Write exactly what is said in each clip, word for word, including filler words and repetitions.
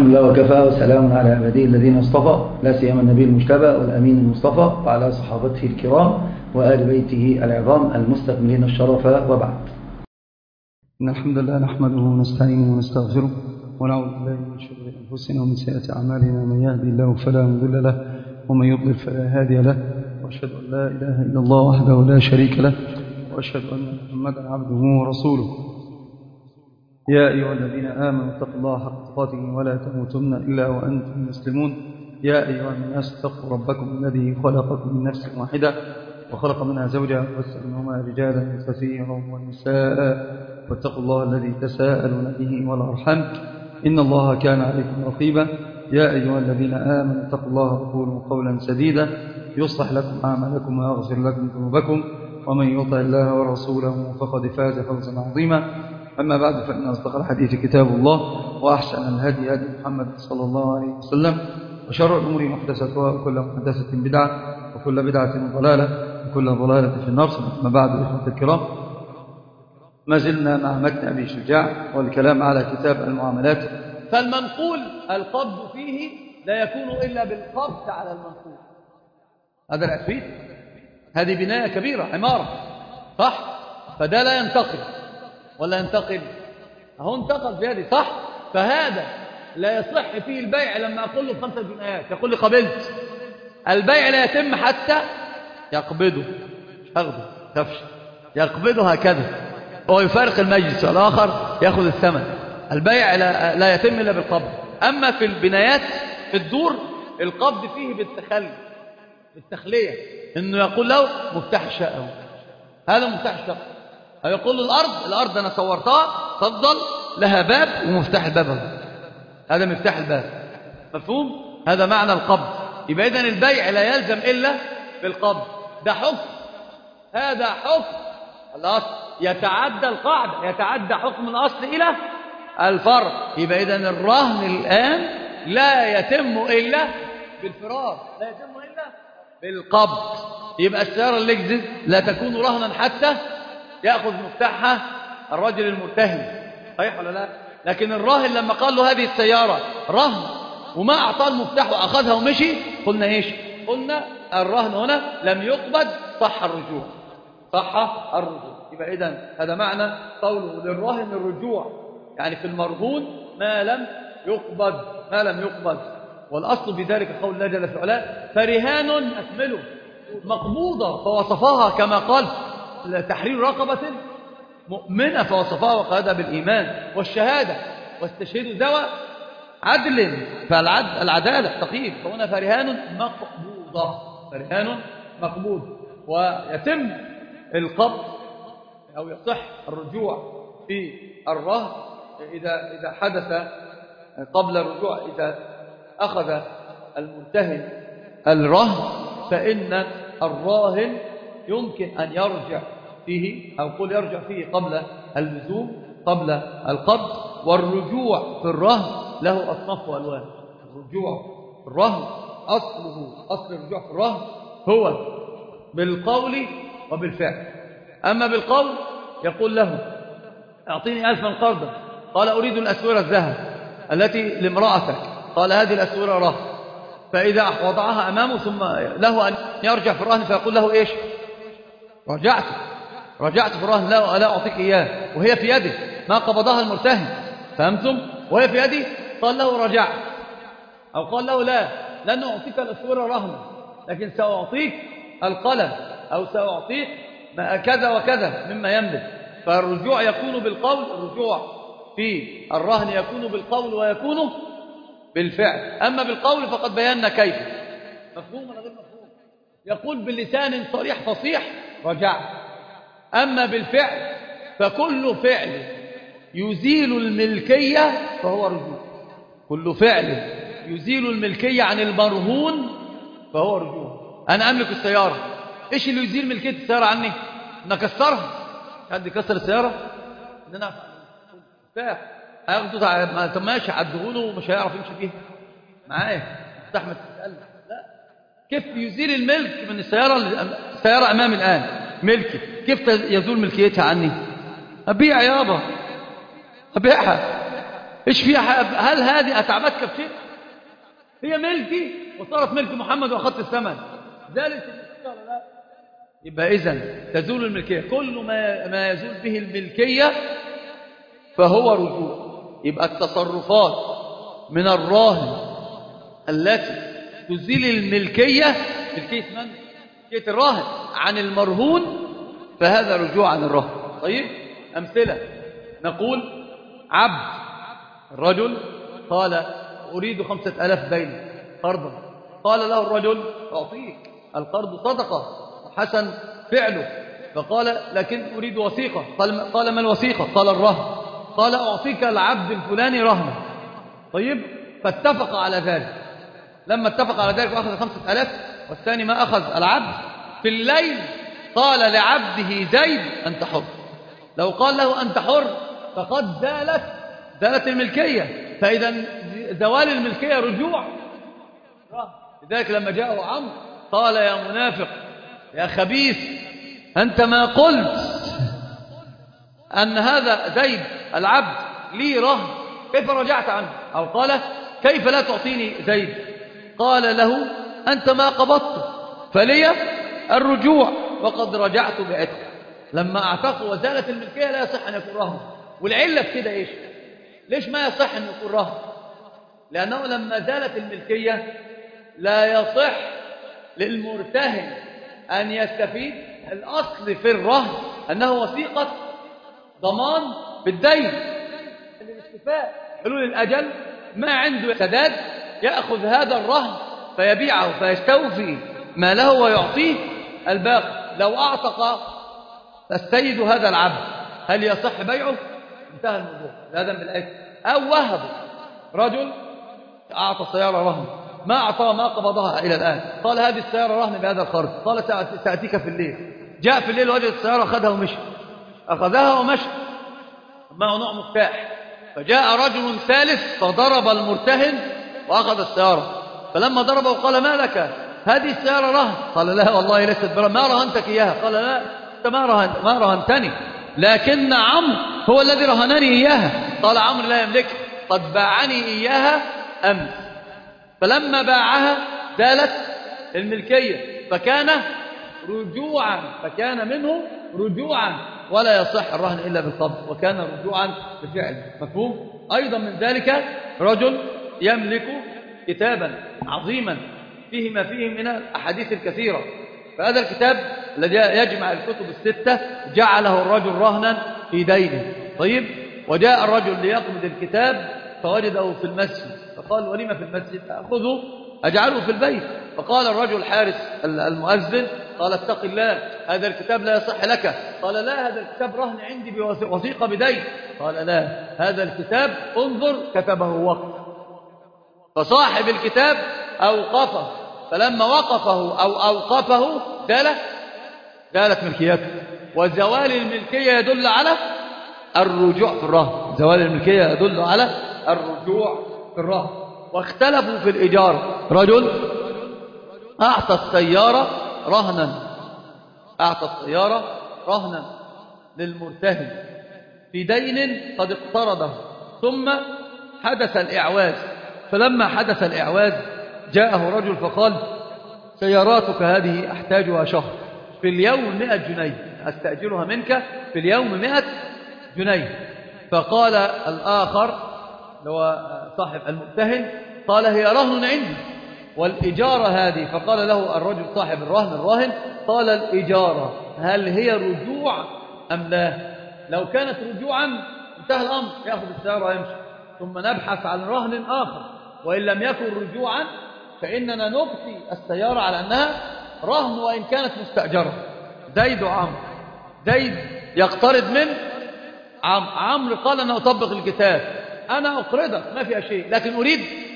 الحمد لله وكفى وسلام على عباده الذين اصطفى، لا سيما النبي المجتبى والأمين المصطفى وعلى صحابته الكرام وآل بيته العظام المستكملين الشرف، وبعد. إن الحمد لله نحمده ونستعينه ونستغفره ونعوذ بالله من شرور أنفسنا ومن سيئات أعمالنا، من يهدي الله فلا مضل له ومن يضلل فلا هادي له، وأشهد أن لا إله إلا الله وحده لا شريك له، وأشهد أن محمدا عبده ورسوله. يا أيها الذين آمنوا اتقوا الله حق تقاته ولا تموتن إلا وأنتم مسلمون. يا أيها الناس اتقوا ربكم الذي خلقكم من نفس واحدة وخلق منها زوجها وبث منهما رجالا كثيرا ونساء، واتقوا الله الذي تساءلون به والأرحام إن الله كان عليكم رقيبا. يا أيها الذين آمنوا اتقوا الله وقولوا قولا سديدا يصلح لكم أعمالكم ويغفر لكم ذنوبكم، ومن يطع الله ورسوله فقد فاز فوزا عظيما. أما بعد، فإن أصدق الحديث كتاب الله، وأحسن الهدي هدي محمد صلى الله عليه وسلم، وشر الأمور محدثاتها، وكل محدثة بدعة، وكل بدعة ضلالة، وكل ضلالة في النار. أما بعد، إخوة الكرام، ما زلنا مع متن أبي شجاع والكلام على كتاب المعاملات. فالمنقول القبض فيه لا يكون إلا بالقبض على المنقول. هذا الأسفيد، هذه بناية كبيرة، عمارة، صح؟ فده لا ينتقل ولا ينتقل، أهو انتقل بيدي، صح؟ فهذا لا يصح فيه البيع. لما أقول له خمسة جنيهات يقول لي قبلت، البيع لا يتم حتى يقبضه، مش هاخده، تفش يقبضه هكذا، هو يفارق المجلس والآخر يأخذ الثمن. البيع لا, لا يتم إلا بالقبض. أما في البنايات في الدور القبض فيه بالتخلي، بالتخلية، إنه يقول له مفتاح الشقة، هذا مفتاح الشقة، أو يقول له الأرض الأرض أنا صورتها، تفضل لها باب ومفتاح الباب، هذا مفتاح الباب. مفهوم؟ هذا معنى القبض. يبقى إذن البيع لا يلزم إلا بالقبض. ده حكم، هذا حكم الأصل، يتعدى القاعدة، يتعدى حكم الأصل إلى الفرع. يبقى إذن الرهن الآن لا يتم إلا بالفرار، لا يتم إلا بالقبض. يبقى السيارة اللكزس لا تكون رهنا حتى يأخذ مفتاحها الرجل المرتهن، صحيح ولا لا؟ لكن الراهن لما قال له هذه السيارة رهن وما أعطاه المفتاح وأخذها ومشي، قلنا إيش؟ قلنا الرهن هنا لم يقبض، صح الرجوع، صح الرجوع. يبقى إذن هذا معنى قوله للراهن الرجوع، يعني في المرهون ما لم يقبض، ما لم يقبض. والأصل في ذلك قول الله جل في علاه فرهان أكمله مقبوضة، فوصفها كما قال تحرير رقبة مؤمنة، فوصفها وقالها بالإيمان والشهادة، واستشهدوا ذوى عدل، فالعدالة تقييد. فهنا فرهان مقبوضة، فرهان مقبوض. ويتم القبض أو يصح الرجوع في الرهن إذا إذا حدث قبل الرجوع، إذا أخذ المرتهن الرهن فإن الراهن يمكن أن يرجع فيه، أو قل يرجع فيه قبل اللزوم، قبل القبض. والرجوع في الرهن له أصناف وألوان. الرجوع في الرهن أصله، أصل الرجوع في الرهن هو بالقول وبالفعل. أما بالقول يقول له أعطيني ألفا قرضا، قال أريد الأسورة الذهب التي لامرأتك، قال هذه الأسورة رهن. فإذا وضعها أمامه ثم له أن يرجع في الرهن فيقول له إيش؟ رجعت رجعت في الرهن، لا, لا أعطيك إياه وهي في يدي، ما قبضها المرتهن، فهمتم؟ وهي في يدي، قال له رجعت، أو قال له لا لن أعطيك الأسورة رهنا، لكن سأعطيك القلم، أو سأعطيك كذا وكذا مما يملك. فالرجوع يكون بالقول، الرجوع في الرهن يكون بالقول ويكون بالفعل. أما بالقول فقد بينا كيف. مفهوم ولا غير مفهوم؟ يقول بلسان صريح فصيح رجعت. أما بالفعل فكل فعل يزيل الملكية فهو رجوع، كل فعل يزيل الملكية عن المرهون فهو رجوع. أنا أملك السيارة، إيش اللي يزيل ملكية السيارة عني؟ أن أكسرها. حد يكسر السيارة؟ إن أنا فاق هياخده، طب ماشي عدهوله ومش هيعرف يمشي فيها معايا، استحمل تسأل. لا، كيف يزيل الملك من السيارة؟ السيارة أمامي الآن ملكي، كيف يزول ملكيتها عني؟ أبيع يابا، أبيعها، إيش فيها؟ هل هذه أتعبتك بشيء؟ هي ملكي وصارت ملك محمد وأخذت الثمن، ذلك قال لا. يبقى إذن تزول الملكية، كل ما ما يزول به الملكية فهو رجوع. يبقى التصرفات من الراهن التي تزيل الملكية، ملكية من؟ ملكية الراهن عن المرهون، فهذا رجوع عن الراهن. طيب أمثلة، نقول عبد، الرجل قال أريد خمسة ألاف دين قرضا، قال له الرجل أعطيك، القرض صدقة حسن فعله، فقال لكن أريد وثيقة، قال, قال ما الوثيقة؟ قال الرهن، قال أعطيك العبد الفلاني رهنا. طيب فاتفق على ذلك، لما اتفق على ذلك وأخذ خمسة ألاف والثاني ما أخذ العبد، في الليل قال لعبده زيد أنت حر. لو قال له أنت حر فقد زالت زالت الملكية، فإذا زوال الملكية رجوع. لذلك لما جاءه عمرو قال يا منافق يا خبيث أنت ما قلت أن هذا زيد العبد لي رهن، كيف رجعت عنه؟ أو قال كيف لا تعطيني زيد؟ قال له أنت ما قبضت فلي الرجوع وقد رجعت بعتق. لما اعتقوا وزالت الملكية لا يصح أن يكون رهن. والعلة في كده إيش؟ ليش ما يصح أن يكون رهن؟ لأنه لما زالت الملكية لا يصح للمرتهن أن يستفيد. الأصل في الرهن أنه وثيقة ضمان بالدين، الاستفاء حلول الأجل ما عنده سداد يأخذ هذا الرهن فيبيعه فيستوفي ما له ويعطيه الباقي. لو أعتق السيد هذا العبد هل يصح بيعه؟ انتهى الموضوع. هذا من الآية. أو وهبه، رجل أعطى السيارة رهن ما أعطى ما قبضها إلى الآن، قال هذه السيارة رهن بهذا القرض، قال سأتيك في الليل، جاء في الليل وجد السيارة أخذها ومشي، أخذها ومشي معه نوع مفتاح، فجاء رجل ثالث فضرب المرتهن وأخذ السيارة، فلما ضربه قال ما لك هذه السيارة رهن؟ قال لا والله ليست برهن، ما رهنتك إياها؟ قال لا أنت ما, رهن ما رهنتني، لكن عمرو هو الذي رهنني إياها. قال عمرو لا يملك، قد باعني إياها أمس، فلما باعها زالت الملكية فكان رجوعا، فكان منه رجوعا، ولا يصح الرهن إلا بالقبض، وكان رجوعا بفعل. مفهوم؟ أيضا من ذلك رجل يملك كتابا عظيما فيه ما فيه من الأحاديث الكثيرة، فهذا الكتاب الذي يجمع الكتب الستة جعله الرجل رهنا في دينه. طيب وجاء الرجل ليقبض الكتاب فوجده في المسجد، فقال ولما في المسجد؟ أخذه أجعله في البيت. فقال الرجل الحارس المؤذن قال اتق الله هذا الكتاب لا يصح لك. قال لا هذا الكتاب رهن عندي بوثيقة بدين. قال لا هذا الكتاب انظر كتبه وقف، فصاحب الكتاب أوقفه، فلما وقفه أو أوقفه زالت زالت ملكيته. وزوال الملكية يدل على الرجوع في الرهن، زوال الملكية يدل على الرجوع في الرهن. واختلفوا في الإجارة، رجل أعطى السيارة رهنا أعطى السيارة رهنا للمرتهن في دين قد اقترضه، ثم حدث الإعواز، فلما حدث الإعواز جاءه رجل فقال سياراتك هذه أحتاجها شهر، في اليوم مئة جنيه، أستأجرها منك في اليوم مئة جنيه. فقال الآخر لو صاحب المرتهن قال هي رهن عندي والإجارة هذه، فقال له الرجل صاحب الرهن الراهن قال الإجارة هل هي رجوع أم لا؟ لو كانت رجوعا انتهى الأمر، يأخذ السيارة ويمشي، ثم نبحث عن رهن آخر. وإن لم يكن رجوعا فإننا نبقي السيارة على أنها رهن وإن كانت مستأجرة. زيد وعمرو، زيد يقترض من عمرو، عمرو قال أنا أطبق الكتاب، أنا أقرضك ما فيها شيء، لكن أريد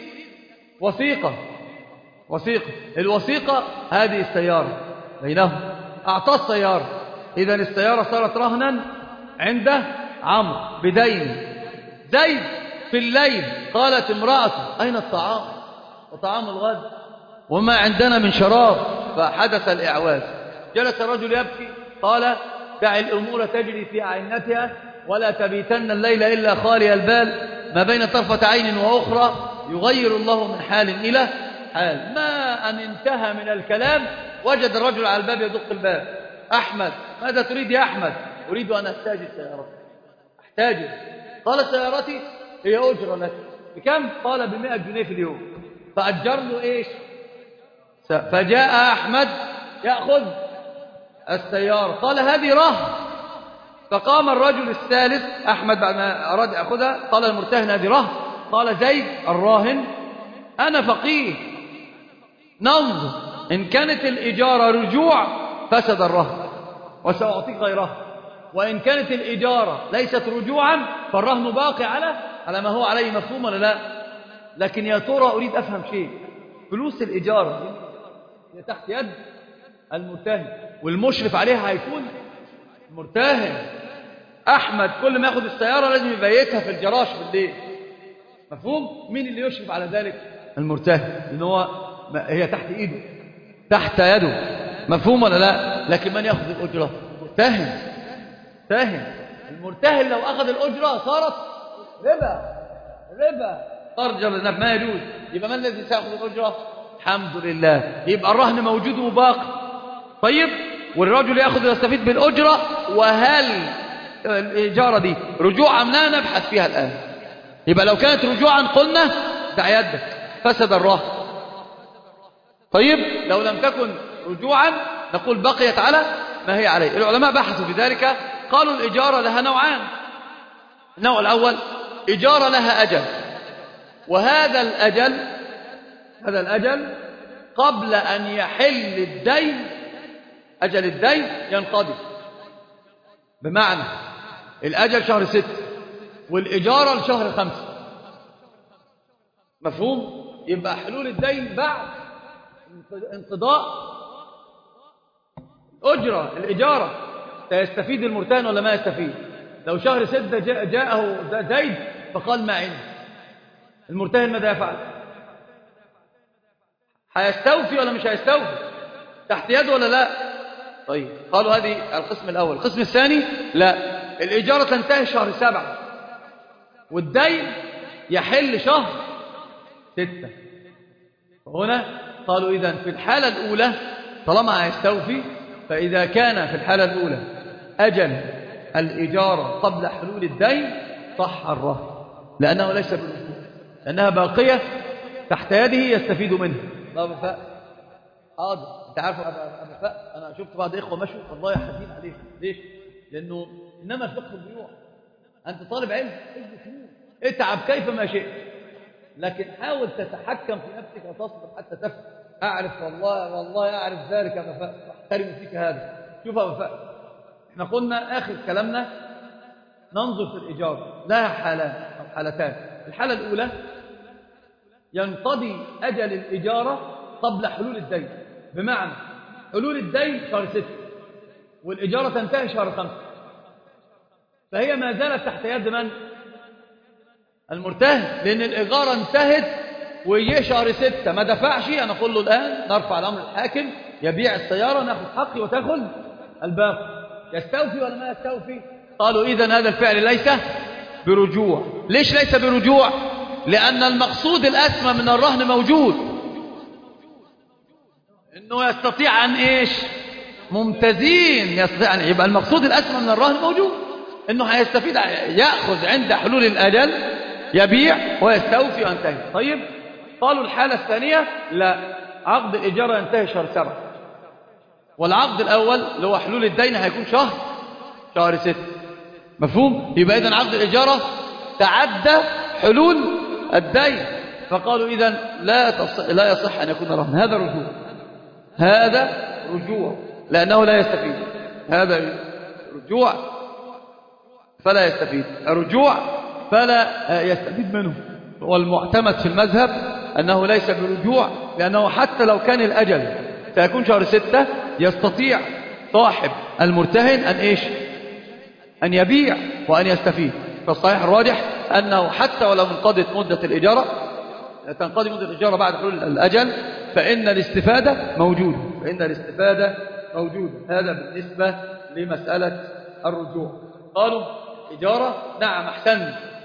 وثيقة وثيقة الوثيقة هذه السيارة بينهم، أعطاه السيارة، إذا السيارة صارت رهنا عند عمرو بدين. زيد في الليل قالت امرأته أين الطعام وطعام الغد وما عندنا من شراب، فحدث الإعواز، جلس الرجل يبكي قال دع الأمور تجري في أعنتها ولا تبيتن الليل إلا خالي البال، ما بين طرفة عين وأخرى يغير الله من حال إلى حال. ما أن انتهى من الكلام وجد الرجل على الباب يدق الباب: أحمد، ماذا تريد يا أحمد؟ أريد أن أستاجر سيارتي. أحتاجر. قال: سيارتي هي أجرة لك. بكم؟ قال: بمئة جنيه في اليوم. فأجر له إيش؟ فجاء أحمد يأخذ السيارة، قال: هذه رهن. فقام الرجل الثالث أحمد بعد ما أراد يأخذها، قال المرتهن: هذه رهن. قال زيد الراهن: أنا فقيه، ننظر إن كانت الإجارة رجوع فسد الرهن وسأعطيك غيرها، وإن كانت الإجارة ليست رجوعا فالرهن باقي على على ما هو عليه. مفهوم ولا لا؟ لكن يا ترى أريد أفهم شيء: فلوس الإجارة هي تحت يد المرتهن والمشرف عليها هيكون المرتهن. أحمد كل ما يأخذ السيارة لازم يبيتها في الجراج بالليل. مفهوم؟ مين اللي يشرف على ذلك؟ المرتهن، لأن هو هي تحت إيده، تحت يده. مفهوم ولا لا؟ لكن من يأخذ الأجرة؟ المرتهن. مرتهن. المرتهن لو أخذ الأجرة صارت ربا، ربا ترجل ما يجوز. يبقى من الذي سيأخذ الأجرة؟ الحمد لله. يبقى الرهن موجود وباقي. طيب، والرجل يأخذ ويستفيد بالأجرة. وهل الإجارة دي رجوع أم لا؟ نبحث فيها الآن. يبقى لو كانت رجوعا قلنا دع يدك، فسد الرهن. طيب، لو لم تكن رجوعا نقول بقيت على ما هي عليه. العلماء بحثوا في ذلك، قالوا الإجارة لها نوعان. النوع الأول إجارة لها أجل، وهذا الأجل هذا الأجل قبل أن يحل الدين، أجل الدين ينقضي. بمعنى الأجل شهر ست والإجارة لشهر خمسة. مفهوم؟ يبقى حلول الدين بعد انقضاء أجرة الإجارة. سيستفيد المرتهن ولا ما يستفيد؟ لو شهر ستة جاء جاءه زيد فقال: ما عندي، المرتهن ماذا يفعل؟ هيستوفي ولا مش هيستوفي؟ تحت يده ولا لا؟ طيب، قالوا هذه القسم الأول. القسم الثاني: لا، الإجارة تنتهي شهر سبعة والدين يحل شهر ستة. فهنا قالوا إذن في الحالة الأولى طالما هيستوفي، فإذا كان في الحالة الأولى أجل الإجارة قبل حلول الدين صح الرهن، لأنه ليس بالرجوع، لأنها باقية تحت يده يستفيد منها. أبا فاء حاضر. أنت عارف أبا فاء، أنا شفت بعض إخوة مشوا والله حزين عليهم. ليش؟ لأنه إنما الفقه البيوع. أنت طالب علم، اتعب كيف ما شئت، لكن حاول تتحكم في نفسك وتصبر حتى تفهم. أعرف والله والله أعرف ذلك أبا فاء، أحترم فيك هذا. شوف أبا فاء، احنا قلنا آخر كلامنا ننظر في الإجارة لها حالان أو حالتان. الحالة الأولى ينقضي أجل الإجارة قبل حلول الدين، بمعنى حلول الدين شهر ستة والإجارة تنتهي شهر خمسة، فهي ما زالت تحت يد من؟ المرتهن، لأن الإجارة انتهت ويجي شهر ستة ما دفعش. أنا أقول له الآن نرفع الأمر الحاكم، يبيع السيارة، ناخذ حقي وتأخذ الباقي. يستوفي ولا ما يستوفي؟ قالوا إذن هذا الفعل ليس برجوع. ليش ليس برجوع؟ لأن المقصود الأسمى من الرهن موجود، إنه يستطيع أن إيش؟ ممتازين يستطيع أن يبقى المقصود الأسمى من الرهن موجود، إنه هيستفيد، يأخذ عند حلول الأجل، يبيع ويستوفي وينتهي. طيب، قالوا الحالة الثانية لا، عقد الإجارة ينتهي شهر سبعة، والعقد الأول اللي هو حلول الدين هيكون شهر شهر ستة. مفهوم؟ يبقى إذن عقد الإجارة تعدى حلول الدين، فقالوا إذن لا تص... لا يصح أن يكون رهن. هذا رجوع، هذا رجوع لأنه لا يستفيد. هذا رجوع فلا يستفيد، الرجوع فلا يستفيد منه. والمعتمد في المذهب أنه ليس برجوع، لأنه حتى لو كان الأجل سيكون شهر ستة يستطيع صاحب المرتهن أن إيش؟ أن يبيع وأن يستفيد. فالصحيح الراجح أنه حتى ولو انقضت مدة الإجارة، تنقضي مدة الإجارة بعد حلول الأجل، فإن الاستفادة موجودة، فإن الاستفادة موجودة. هذا بالنسبة لمسألة الرجوع. قالوا إجارة، نعم أحسن،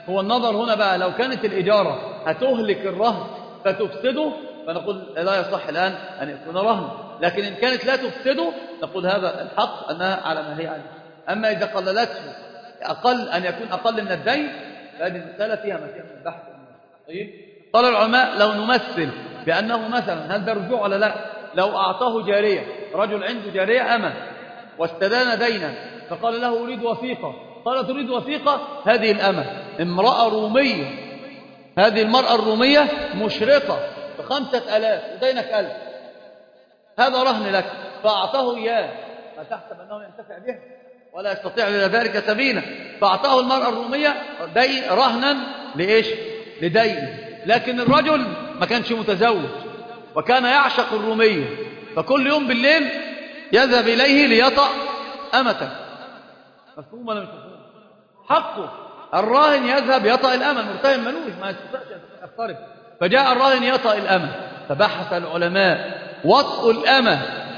هو النظر هنا بقى لو كانت الإجارة هتهلك الرهن فتفسده فنقول لا يصح الآن أن يكون رهن، لكن إن كانت لا تفسده نقول هذا الحق أنها على ما هي عليه. أما إذا قللته أقل أن يكون أقل من الدين فهذه المسألة فيها مكان من البحث. طيب قال العلماء لو نمثل بأنه مثلا هل ده رجوع ولا لا؟ لو أعطاه جارية، رجل عنده جارية أمة واستدان دينا فقال له أريد وثيقة، قال تريد وثيقة؟ هذه الأمة امرأة رومية، هذه المرأة الرومية مشرقة بخمسة ألاف ودينك ألف، هذا رهن لك فأعطاه إياه، ما تحسب أنه ينتفع به ولا يستطيع لذلك سبيلا، فأعطاه المرأة الرومية دين رهنا لإيش؟ لدين. لكن الرجل ما كانش متزوج وكان يعشق الرومية، فكل يوم بالليل يذهب إليه ليطأ أمته. مفهوم ولا مش مفهوم؟ حقه الراهن يذهب يطأ الأمة، المرتهن ملوش ما يستطيعش يقترب، فجاء الراهن يطأ الأمة، فبحث العلماء وطء الأمة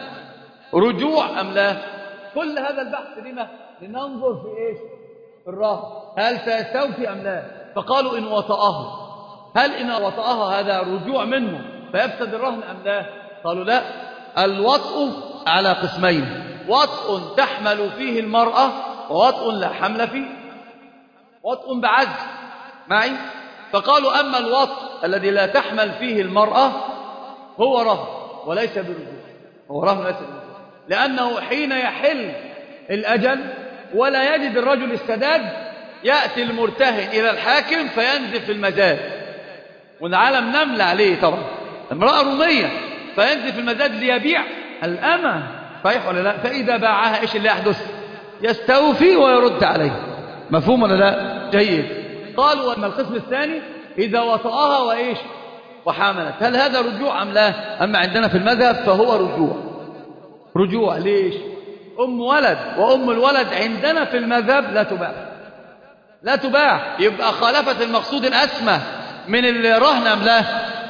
رجوع أم لا؟ كل هذا البحث لما؟ لننظر في إيش؟ في الراهن هل سيستوفي أم لا؟ فقالوا إن وطأه، هل إن وطأها هذا رجوع منه فيفسد الرهن أم لا؟ قالوا لا، الوطء على قسمين، وطء تحمل فيه المرأة ووطء لا حمل فيه، وطء بعجز معي. فقالوا أما الوطء الذي لا تحمل فيه المرأة هو رهن وليس برجوع، هو رهن وليس برجوع، لأنه حين يحل الأجل ولا يجد الرجل السداد يأتي المرتهن إلى الحاكم فينزل في المزاد، والعالم نمل عليه طبعا، امرأة رومية، فينزل في المزاد ليبيع الأمة، صحيح ولا لا؟ فإذا باعها إيش اللي يحدث؟ يستوفي ويرد عليه. مفهوم ولا لا؟ جيد. قالوا أما القسم الثاني إذا وطأها وإيش؟ وحاملت، هل هذا رجوع أم لا؟ أما عندنا في المذهب فهو رجوع. رجوع ليش؟ أم ولد، وأم الولد عندنا في المذهب لا تباع، لا تباع، يبقى خالفت المقصود الأسمى من الرهن أم لا؟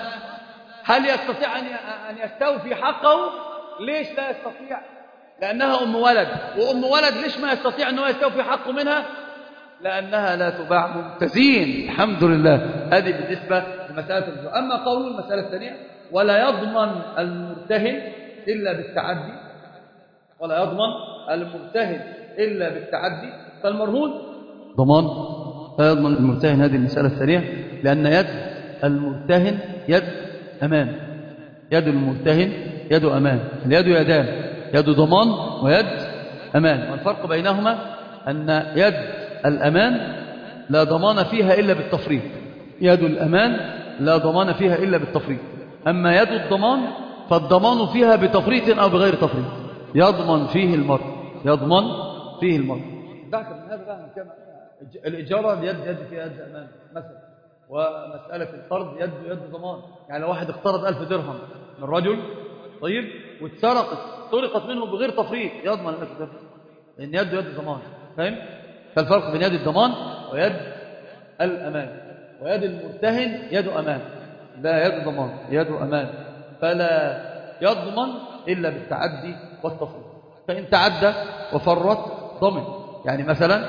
هل يستطيع أن يستوفي حقه؟ ليش لا يستطيع؟ لأنها أم ولد، وأم ولد ليش ما يستطيع أنه يستوفي حقه منها؟ لأنها لا تباع ممتازين. الحمد لله. هذه بالنسبة لمسألة الرجوع. أما قول المسألة الثانية ولا يضمن المرتهن إلا بالتعدي، ولا يضمن المرتهن إلا بالتعدي، فالمرهون ضمان، لا يضمن المرتهن. هذه المسألة الثانية، لأن يد المرتهن يد أمان، يد المرتهن يد أمان، اليد يدان، يد ضمان ويد أمان، والفرق بينهما أن يد الأمان لا ضمان فيها إلا بالتفريط، يد الأمان لا ضمان فيها إلا بالتفريط، أما يد الضمان فالضمان فيها بتفريط أو بغير تفريط، يضمن فيه المرء، يضمن فيه المرء. ذاك من هذا بقى كان الإجارة يد يد فيها يد أمان مثلا، ومسألة القرض يد يد ضمان، يعني لو واحد اقترض ألف درهم من رجل طيب واتسرقت سرقت منه بغير تفريط يضمن ألف درهم، لأن يد يد ضمان. فاهم؟ فالفرق بين يد الضمان ويد الأمان. ويد المرتهن يد أمان، لا يد ضمان، يد أمان، فلا يضمن إلا بالتعدي والتفريط. فإن تعدى وفرط ضمن. يعني مثلا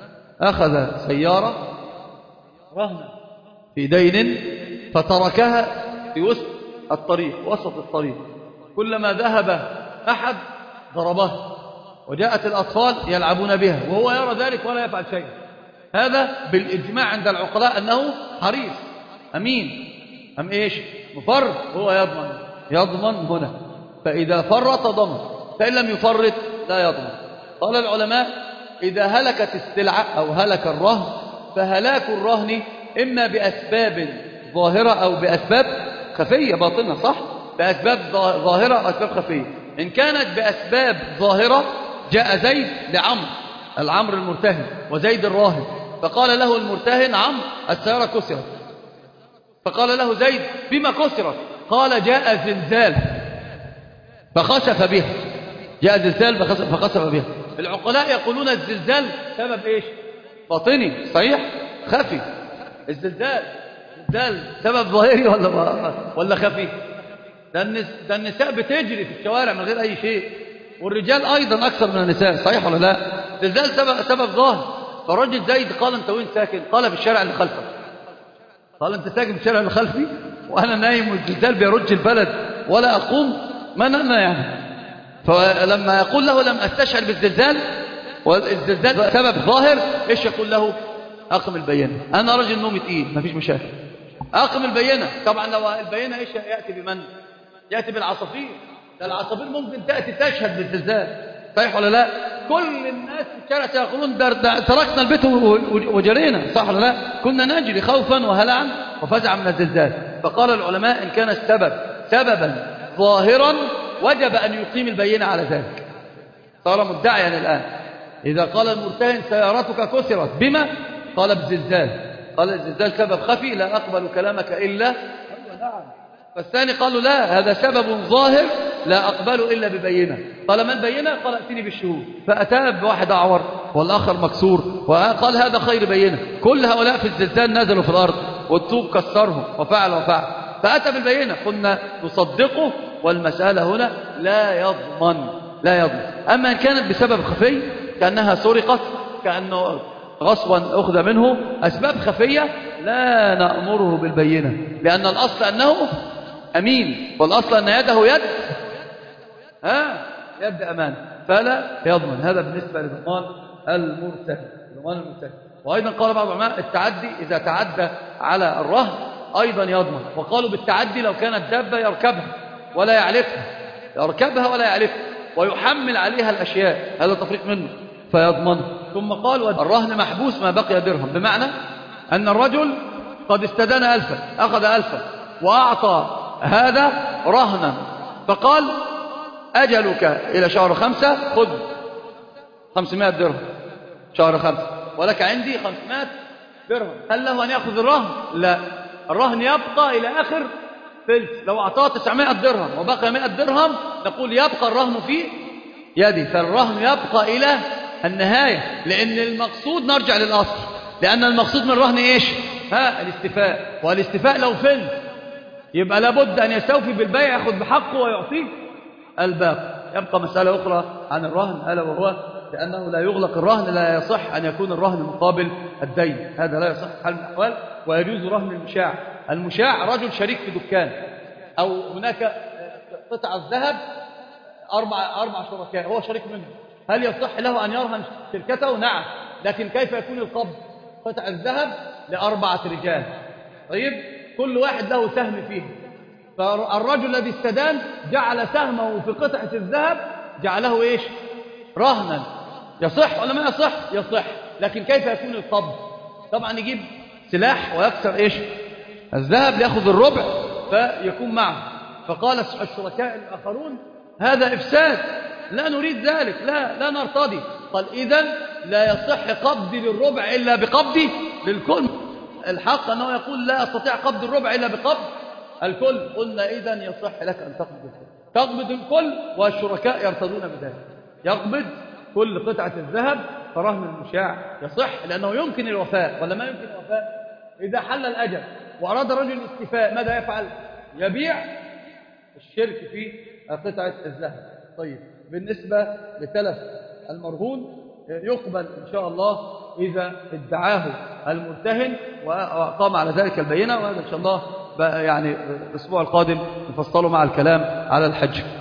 أخذ سيارة رهنا في دين فتركها في وسط الطريق، وسط الطريق، كلما ذهب أحد ضربه، وجاءت الأطفال يلعبون بها وهو يرى ذلك ولا يفعل شيء. هذا بالإجماع عند العقلاء أنه حريص أمين أم إيش مفرط، هو يضمن، يضمن هنا. فإذا فرط ضمن، فإن لم يفرط لا يضمن. قال العلماء إذا هلكت السلعة أو هلك الرهن، فهلاك الرهن إما بأسباب ظاهرة أو بأسباب خفية باطنة، صح؟ بأسباب ظاهرة أو أسباب خفية. إن كانت بأسباب ظاهرة جاء زيد لعمر العمر المرتهن وزيد الراهن، فقال له المرتهن عمرو السيارة كسرت، فقال له زيد بما كسرت؟ قال جاء زلزال فخسف بها، جاء زلزال فخسف بها. العقلاء يقولون الزلزال سبب إيش؟ باطني، صحيح؟ خفي. الزلزال الزلزال سبب ظاهري ولا ولا خفي؟ ده النساء بتجري في الشوارع من غير أي شيء، والرجال أيضا أكثر من النساء، صحيح ولا لا؟ الزلزال سبب, سبب ظاهر، فالرجل زيد قال أنت وين ساكن؟ قال في الشارع اللي خلفك. قال أنت ساكن في الشارع اللي خلفي وأنا نايم والزلزال بيرج البلد ولا أقوم؟ من أنا يعني؟ فلما يقول له لم أستشعر بالزلزال والزلزال سبب ظاهر، إيش يقول له؟ أقم البينة. أنا رجل نومي تقيل ما فيش مشاكل، أقم البينة. طبعا لو البينة إيش يأتي بمن؟ يأتي بالعصافير. ده العصافير ممكن تأتي تشهد بالزلزال، صحيح ولا لا؟ كل الناس في الشارع سيقولون تركنا البيت وجرينا، صح ولا لا؟ كنا نجري خوفا وهلعا وفزعا من الزلزال. فقال العلماء إن كان السبب سببا ظاهرا وجب أن يقيم البينة على ذلك، صار مدعيا الآن. إذا قال المرتهن سيارتك كسرت بما؟ قال بزلزال. قال الزلزال سبب خفي لا أقبل كلامك إلا نعم. فالثاني قالوا لا، هذا سبب ظاهر لا أقبل إلا ببينة. قال ما البينة؟ قال ائتني بالشهود. فأتى بواحد أعور والآخر مكسور وقال هذا خير بينة. كل هؤلاء في الزلزال نزلوا في الأرض والطوب كسرهم وفعل وفعل، فأتى بالبينة. قلنا نصدقه والمسألة هنا لا يضمن لا يضمن. أما إن كانت بسبب خفي كأنها سرقت، كأنه غصبا أخذ منه، أسباب خفية لا نأمره بالبينة، لأن الأصل أنه أمين، والأصل أن يده يد ها يد أمان، فلا يضمن. هذا بالنسبة لضمان المرتهن. ضمان المرتهن. وأيضا قال بعض العلماء التعدي إذا تعدى على الرهن أيضا يضمن. وقالوا بالتعدي لو كانت دابة يركبها ولا يعلفها، يركبها ولا يعلفها ويحمل عليها الأشياء، هذا تفريق منه فيضمن. ثم قال الرهن محبوس ما بقي درهم، بمعنى أن الرجل قد استدان ألفا، أخذ ألفا وأعطى هذا رهنا، فقال أجلك إلى شهر خمسة، خذ خمسمائة درهم شهر خمسة ولك عندي خمسمائة درهم. هل له أن يأخذ الرهن؟ لا، الرهن يبقى إلى آخر فلس. لو أعطاه تسعمائة درهم وبقى مائة درهم نقول يبقى الرهن في يدي، فالرهن يبقى إلى النهاية، لأن المقصود نرجع للأصل، لأن المقصود من الرهن إيش؟ ها الاستيفاء، والاستيفاء لو فلس يبقى لابد أن يستوفي بالبيع، يأخذ بحقه ويعطيه الباقي. يبقى مسألة أخرى عن الرهن، ألا وهو لأنه لا يغلق الرهن، لا يصح أن يكون الرهن مقابل الدين، هذا لا يصح حال من الأحوال. ويجوز رهن المشاع. المشاع رجل شريك في دكان، أو هناك قطعة ذهب أربع أربع شركاء هو شريك منهم، هل يصح له أن يرهن شركته؟ نعم، لكن كيف يكون القبض؟ قطع الذهب لأربعة رجال، طيب كل واحد له سهم فيه، فالرجل الذي استدان جعل سهمه في قطعة الذهب جعله إيش؟ رهنا. يصح ولا ما يصح؟ يصح، لكن كيف يكون القبض؟ طبعا يجيب سلاح ويكسر إيش؟ الذهب ليأخذ الربع فيكون معه. فقال الشركاء الآخرون هذا إفساد، لا نريد ذلك، لا لا نرتضي. قال إذن لا يصح قبضي للربع إلا بقبضي للكل. الحق أنه يقول لا أستطيع قبض الربع إلا بقبض الكل. قلنا إذن يصح لك أن تقبض الكل، تقبض الكل والشركاء يرتضون بذلك. يقبض كل قطعة الذهب فرهن المشاع يصح، لأنه يمكن الوفاء ولا ما يمكن الوفاء؟ إذا حل الأجل وأراد رجل الاستيفاء ماذا يفعل؟ يبيع الشرك في قطعة الذهب. طيب بالنسبة لتلف المرهون يقبل إن شاء الله إذا ادعاه المرتهن وقام على ذلك البينة، وهذا إن شاء الله يعني الأسبوع القادم نفصله مع الكلام على الحج.